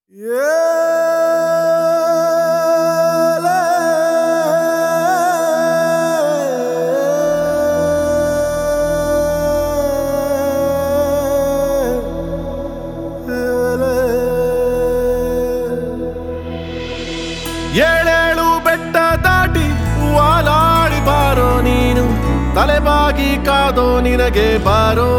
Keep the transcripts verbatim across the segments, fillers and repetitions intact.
ಏಳೇಳು ಬೆಟ್ಟ ದಾಟಿ ವಾಲಾಡಿ ಬಾರೋ ನೀನು, ತಲೆಬಾಗಿ ಕಾದೋ ನಿನಗೆ ಬಾರೋ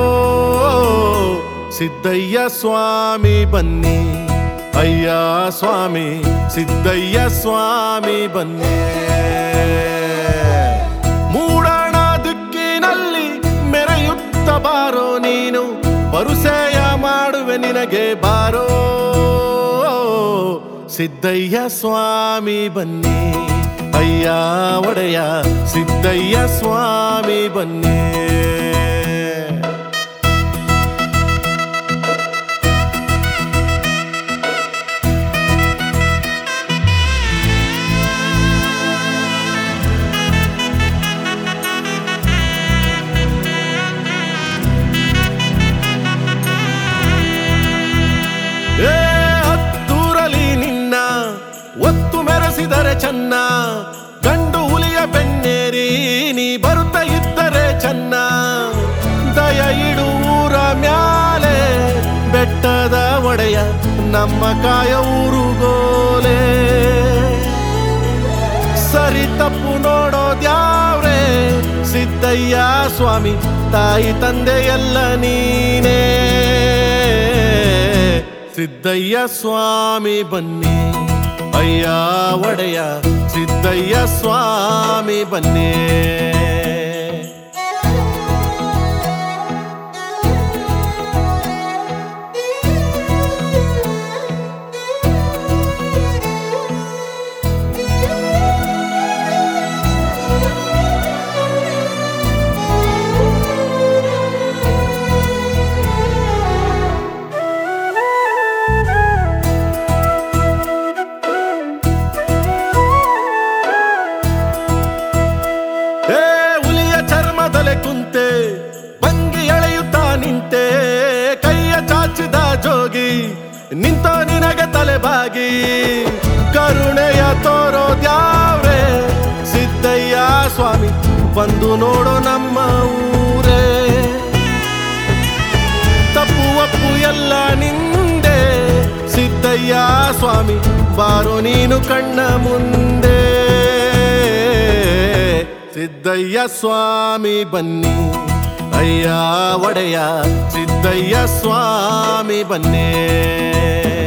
ಸಿದ್ದಯ್ಯ ಸ್ವಾಮಿ ಬನ್ನಿ, ಅಯ್ಯ ಸ್ವಾಮಿ ಸಿದ್ದಯ್ಯ ಸ್ವಾಮಿ ಬನ್ನಿ. ಮೂಡಣ ದಿಕ್ಕಿನಲ್ಲಿ ಮೆರೆಯುತ್ತ ಬಾರೋ ನೀನು, ಬರುಸೆಯ ಮಾಡುವೆ ನಿನಗೆ ಬಾರೋ ಸಿದ್ದಯ್ಯ ಸ್ವಾಮಿ ಬನ್ನಿ, ಅಯ್ಯ ಒಡೆಯ ಸಿದ್ದಯ್ಯ ಸ್ವಾಮಿ ಬನ್ನಿ. ಒತ್ತು ಮೆರೆಸಿದರೆ ಚೆನ್ನ, ಗಂಡು ಹುಲಿಯ ಬೆನ್ನೇರಿ ನೀ ಬರುತ್ತ ಇದ್ದರೆ ಚೆನ್ನ. ದಯ ಇಡು ಊರ ಮ್ಯಾಲೆ ಬೆಟ್ಟದ ಒಡೆಯ ನಮ್ಮ ಕಾಯ ಊರುಗೋಲೆ. ಸರಿ ತಪ್ಪು ನೋಡೋದ್ಯಾವ್ರೆ ಸಿದ್ದಯ್ಯ ಸ್ವಾಮಿ, ತಾಯಿ ತಂದೆ ಎಲ್ಲ ನೀನೇ ಸಿದ್ದಯ್ಯ ಸ್ವಾಮಿ ಬನ್ನಿ, ಅಯ್ಯ ಒಡೆಯ ಸಿದ್ದಯ್ಯ ಸ್ವಾಮಿ ಬನ್ನಿ. ಕುಂತೆ ಬಂಗಿ ಎಳೆಯುತ್ತಾ ನಿಂತೆ, ಕೈಯ ಚಾಚಿದ ಜೋಗಿ ನಿಂತ ನಿನಗೆ ತಲೆಬಾಗಿ. ಕರುಣೆಯ ತೋರೋದ್ಯಾವ್ರೆ ಸಿದ್ದಯ್ಯ ಸ್ವಾಮಿ, ಬಂದು ನೋಡೋ ನಮ್ಮ ಊರೇ. ತಪ್ಪು ಒಪ್ಪು ಎಲ್ಲ ನಿಂದೆ ಸಿದ್ದಯ್ಯ ಸ್ವಾಮಿ, ಬಾರೋ ನೀನು ಕಣ್ಣ ಮುಂದೆ ಸಿದ್ದಯ್ಯ ಸ್ವಾಮಿ ಬನ್ನಿ, ಅಯ್ಯ ಒಡೆಯ ಸಿದ್ದಯ್ಯ ಸ್ವಾಮಿ ಬನ್ನಿ.